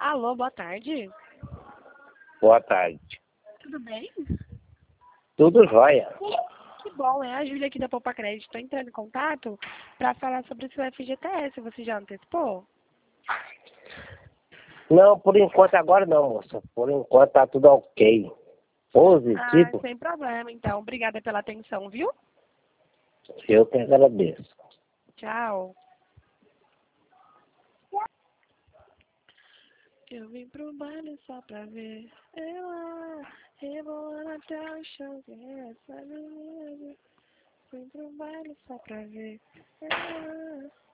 Alô, boa tarde. Boa tarde. Tudo bem? Tudo jóia. Que bom, é a Júlia aqui da Poupa Crédito. Estou entrando em contato para falar sobre o seu FGTS. Você já antecipou? Não, por enquanto agora não, moça. Por enquanto tá tudo ok. Positivo, Sem problema, então. Obrigada pela atenção, viu? eu que agradeço. Tchau. Eu vim pro baile só pra ver ela rebolando até o chão. Essa menina. Vim pro baile só pra ver ela